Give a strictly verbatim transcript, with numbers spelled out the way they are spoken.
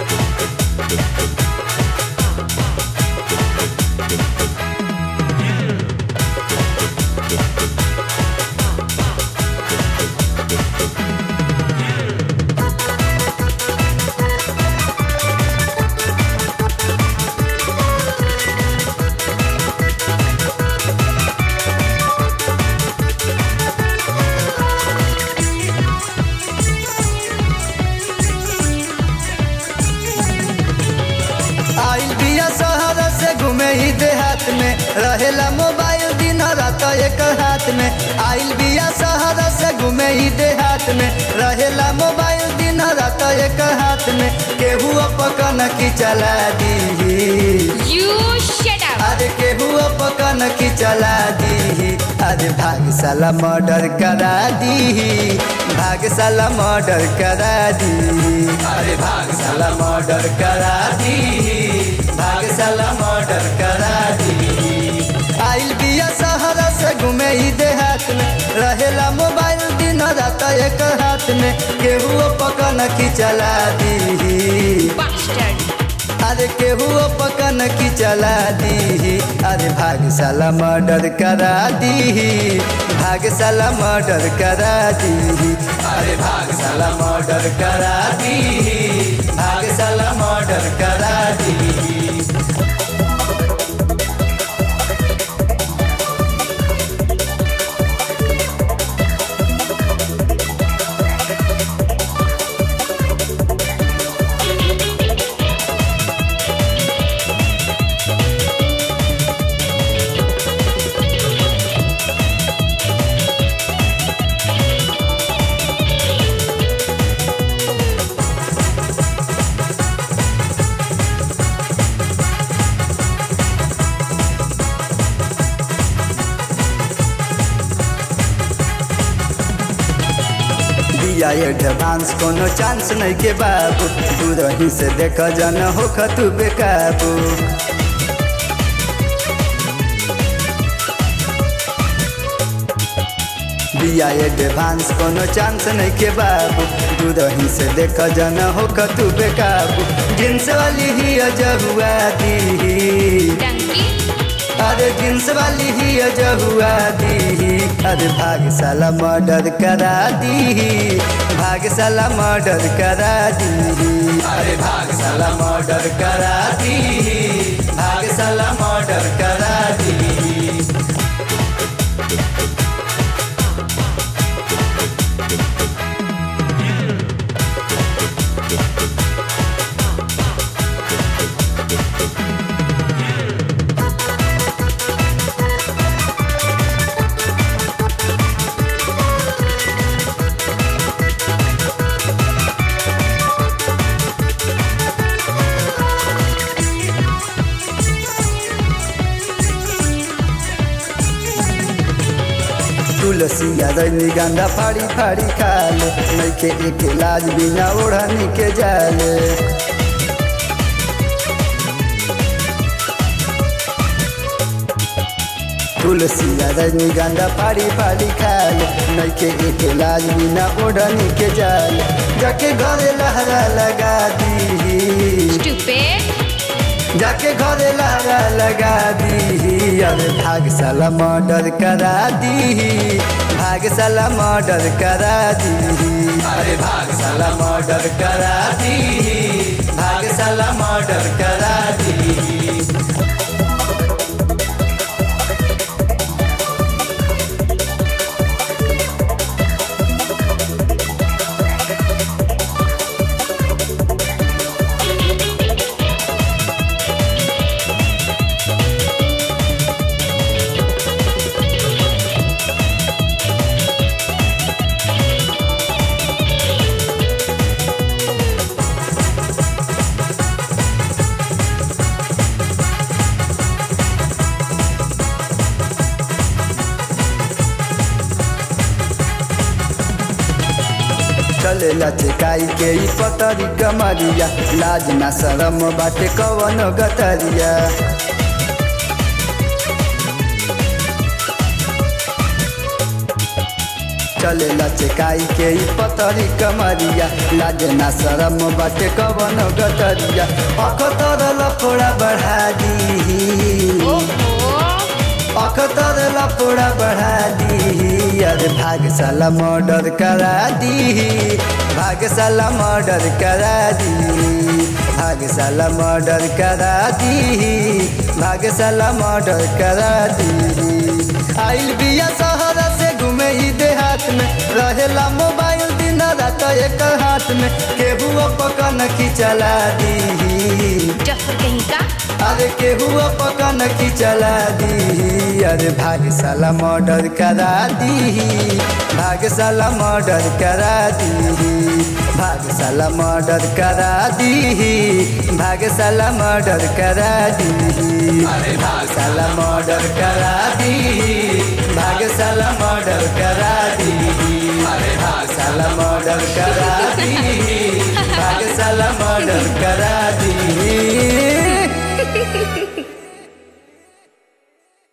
ही देहात में रहेला मोबाइल दिन रात एक हाथ में। आइल बिया शहर से घूमे ही देहात में रहेला मोबाइल दिन रात एक हाथ में। केहू पकन की चला दी अरे केहू पकन की चला दी अरे भागशाला मर्डर करा दी भागशाला मर्डर करा दी अरे भागशाला मर्डर करा दी भागशाला मर्डर करा दी। आइल बिया शहर से घूमे ही देहात में रहेला मोबाइल दिन रात एक हाथ में। केहू पकन की चला दी अरे केहू पकन की चला दी अरे भागशाला मर्डर करा दी भागशाला मर्डर करा दी अरे भागशाला मर्डर करा दी भागशाला मर्डर करा दी। एडवांस कोनो चांस नहीं के बाबू दूर ही से देख जन हो खतु बेकाबू। बिया एडवांस कोनो चांस नहीं के बाबू दूर ही से देख जन हो खतु बेकाबू। जींस वाली ही अजहुआ दी अरे जींस वाली ही अजहुआ दी अरे भागशाला मर्डर करा दी भागशाला मर्डर करा दी अरे भागशाला मर्डर करा दी भागशाला मर्डर करा दी। तुलसिया रजनी गंधा फाड़ी फाड़ी खाले नहीं के एक लाज बिना ओढ़नी के जाले। तुलसिया रजनी गंधा फाड़ी फाड़ी खाले नहीं के एक लाज बिना ओढ़नी के जाले। जाके घरे लहरा लगा दी जाके घरे लहरा लगा दी अरे भागशाला मर्डर करा दी भागशाला मर्डर करा दी अरे भागशाला मर्डर करा दी भागशाला मर्डर करा दी। चलेला चिकाई के ई पतरी कमरिया लाज ना शरम बाटे कवन गतरिया। चले लचकाई के ई पतरी कमरिया लागे ना शरम बाटे कवन गतरिया अखतर लफड़ा बढ़ा दी अखतर लफड़ा बढ़ा दी अरे भागशाला मर्डर करा दी भागशाला मर्डर करा दी भागशाला मर्डर करा दी भागशाला मर्डर करा दी आइल बिया शहर से घूमे ही देहात में रहेला मोबाइल दिन रात एक हाथ में केहू पकन खिंचला दी कहीं का अरे केहू पकन खिंचला दी अरे भागशाला मर्डर करा दी भागशाला मर्डर करा दी भागशाला मर्डर करा दी भागशाला मर्डर करा दी अरे भागशाला मर्डर करा दी भागशाला मर्डर करा दी अरे भागशाला मर्डर करा दी भागशाला मर्डर करा दी